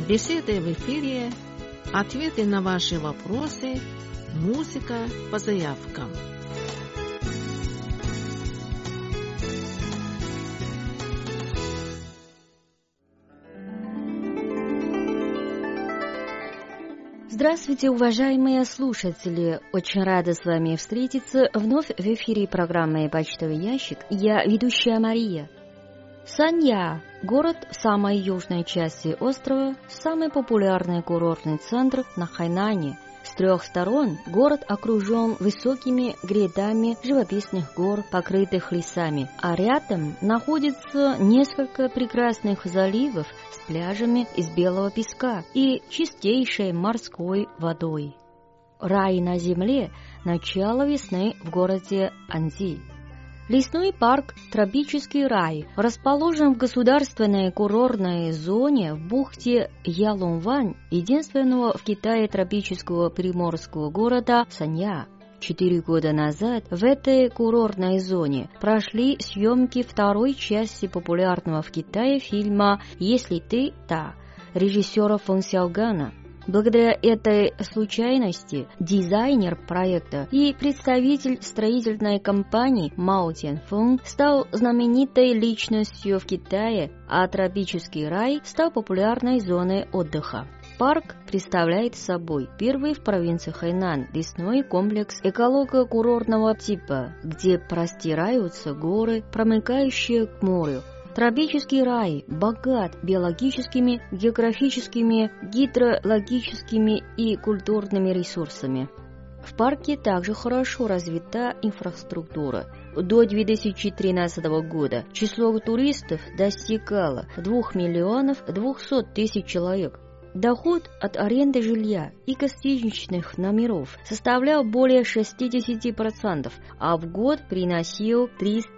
Беседы в эфире, ответы на ваши вопросы, музыка по заявкам. Здравствуйте, уважаемые слушатели! Очень рада с вами встретиться вновь в эфире программы «Почтовый ящик». Я ведущая Мария. Санья – город в самой южной части острова, самый популярный курортный центр на Хайнане. С трех сторон город окружен высокими грядами живописных гор, покрытых лесами, а рядом находится несколько прекрасных заливов с пляжами из белого песка и чистейшей морской водой. Рай на земле – начало весны в городе Анди. Лесной парк «Тропический рай» расположен в государственной курортной зоне в бухте Ялунвань, единственного в Китае тропического приморского города Санья. 4 года назад в этой курортной зоне прошли съемки второй части популярного в Китае фильма «Если ты та» режиссера Фэн Сяогана. Благодаря этой случайности дизайнер проекта и представитель строительной компании Мао Тяньфэн стал знаменитой личностью в Китае, а тропический рай стал популярной зоной отдыха. Парк представляет собой первый в провинции Хайнань лесной комплекс эколого-курортного типа, где простираются горы, промыкающие к морю. Тропический рай богат биологическими, географическими, гидрологическими и культурными ресурсами. В парке также хорошо развита инфраструктура. До 2013 года число туристов достигало 2 миллионов 200 тысяч человек. Доход от аренды жилья и гостиничных номеров составлял более 60%, а в год приносил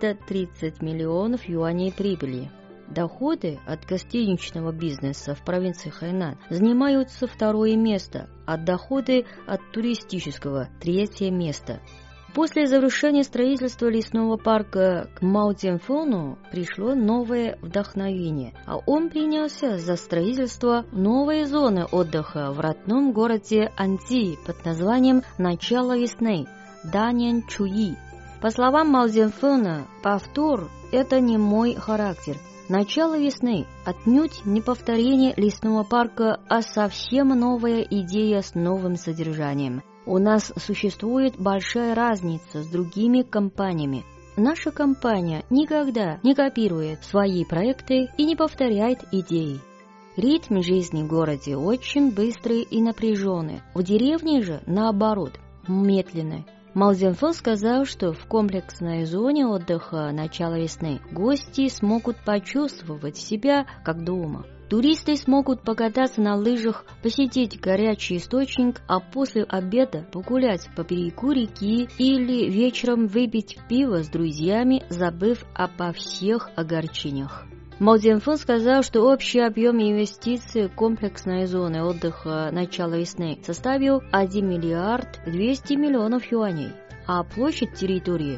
330 миллионов юаней прибыли. Доходы от гостиничного бизнеса в провинции Хайнань занимаются 2-е место, а доходы от туристического – 3-е место. После завершения строительства лесного парка к Мао Цзиньфэну пришло новое вдохновение, а он принялся за строительство новой зоны отдыха в родном городе Анди под названием «Начало весны» Данян Чуи. По словам Мао Цзиньфэна, повтор – это не мой характер. Начало весны – отнюдь не повторение лесного парка, а совсем новая идея с новым содержанием. У нас существует большая разница с другими компаниями. Наша компания никогда не копирует свои проекты и не повторяет идеи. Ритм жизни в городе очень быстрый и напряженный. В деревне же, наоборот, медленный. Мао Цзиньфэн сказал, что в комплексной зоне отдыха начала весны гости смогут почувствовать себя как дома. Туристы смогут покататься на лыжах, посетить горячий источник, а после обеда погулять по берегу реки или вечером выпить пиво с друзьями, забыв обо всех огорчениях. Мао Цзиньфэн сказал, что общий объем инвестиций комплексной зоны отдыха начала весны составил 1 миллиард 200 миллионов юаней, а площадь территории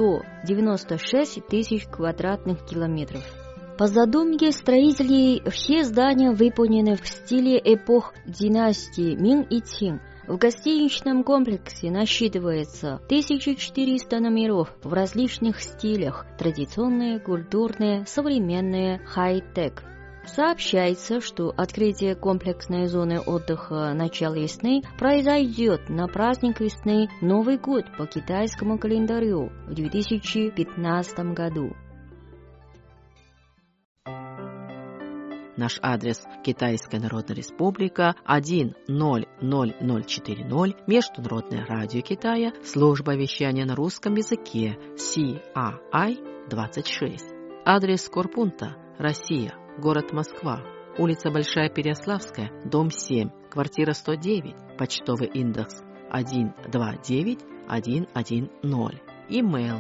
196 тысяч квадратных километров. По задумке строителей, все здания выполнены в стиле эпох династии Мин и Цин. В гостиничном комплексе насчитывается 1400 номеров в различных стилях – традиционные, культурные, современные, хай-тек. Сообщается, что открытие комплексной зоны отдыха начала весны произойдет на праздник весны Новый год по китайскому календарю в 2015 году. Наш адрес – Китайская Народная Республика, 100040, Международное радио Китая, служба вещания на русском языке, CRI-26. Адрес Корпунта, Россия, город Москва, улица Большая Переяславская, дом 7, квартира 109, почтовый индекс 129110. Имейл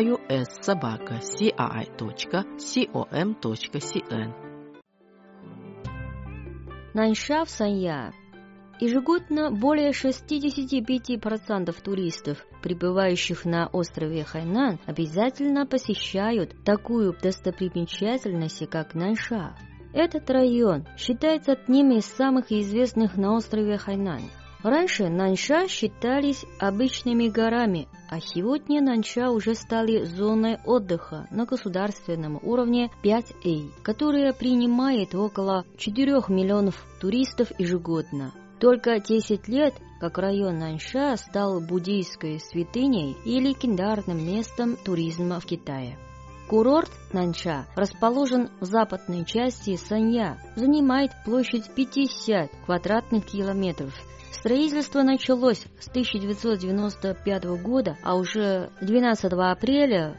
ius@cri.com.cn. Наньша в Санья. Ежегодно более 65% туристов, прибывающих на острове Хайнань, обязательно посещают такую достопримечательность, как Наньша. Этот район считается одним из самых известных на острове Хайнань. Раньше Нанша считались обычными горами, а сегодня Нанша уже стали зоной отдыха на государственном уровне 5А, которая принимает около 4 миллионов туристов ежегодно. Только 10 лет, как район Нанша стал буддийской святыней и легендарным местом туризма в Китае. Курорт Нанша расположен в западной части Санья, занимает площадь 50 квадратных километров. Строительство началось с 1995 года, а уже 12 апреля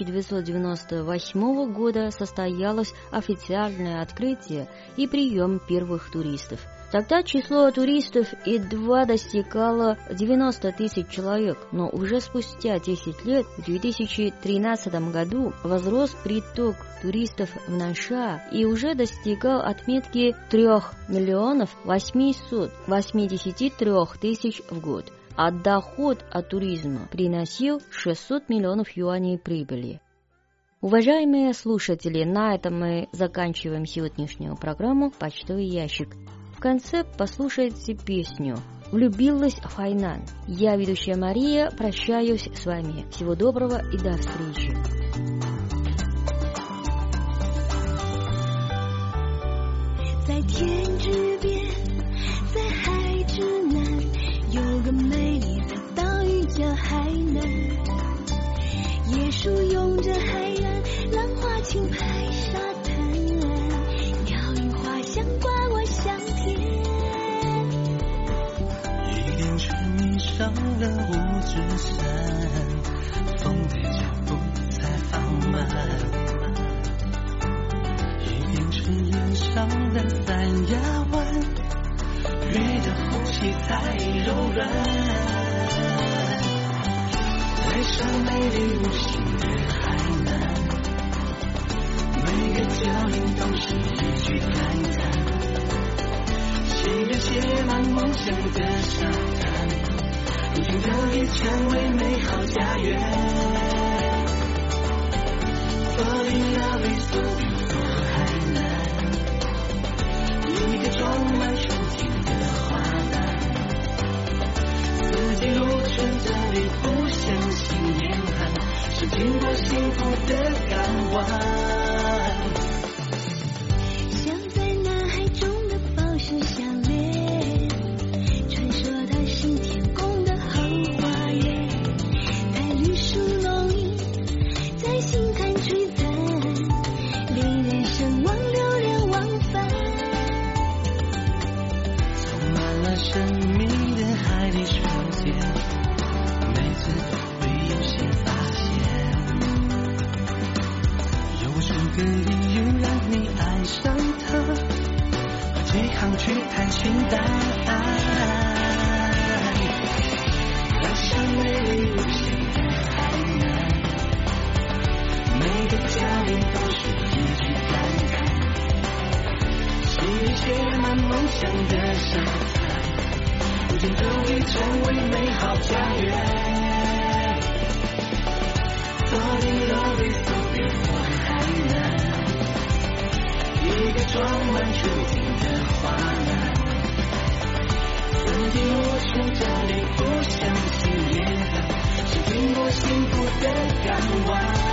1998 года состоялось официальное открытие и прием первых туристов. Тогда число туристов едва достигало 90 тысяч человек, но уже спустя 10 лет, в 2013 году, возрос приток туристов в Нанша и уже достигал отметки 3 миллионов 883 тысяч в год, а доход от туризма приносил 600 миллионов юаней прибыли. Уважаемые слушатели, на этом мы заканчиваем сегодняшнюю программу «Почтовый ящик». В конце послушайте песню «Влюбилась в Хайнань». Я, ведущая Мария, прощаюсь с вами. Всего доброго и до встречи. 在天之边，在海之南，有个美丽的岛屿叫海南。椰树拥着海岸，浪花轻拍沙滩，鸟语花香挂我香甜。 一定是迷上了五指山，风的脚步才放慢。是恋上了三亚湾，雨的呼吸太柔软，爱上美丽无形的海南，每个脚印都是一句感叹，写着写满梦想的沙滩，如今这里成为美好家园。Falling in love with so beautiful海南，一个装满纯净的花篮，四季如春，这里不相信严寒，是经过幸福的港湾。 像在南海中的宝石项链，传说它是天宫的后花园，带绿树浓荫，在心坎璀璨，令人神往流连忘返。 充满了神秘的海底世界，每次都会有新发现，有数个理由让你爱上它，和几行去探寻答案。爱上美丽无形的海南，每个脚印都是一句感叹，细雨写满梦想的沙滩，如今这里成为美好家园。Falling in love with so beautiful海南，一个装满纯净的花篮，四季如春，这里不相信严寒，是经过幸福的港湾。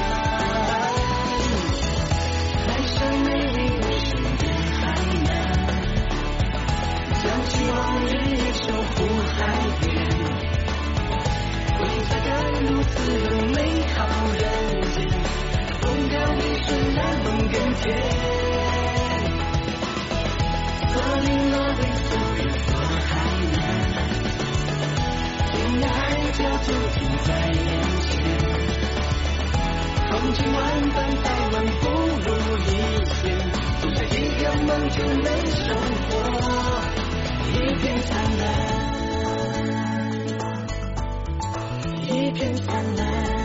爱上美丽无形的海南，想起往日也守护海边，回家赶路自由美好人间，风调雨顺难梦更甜。Falling in love with so beautiful海南，天涯海角就近在眼前，风景万般再晚不如一线，走下一条梦就能收获一片灿烂，一片灿烂。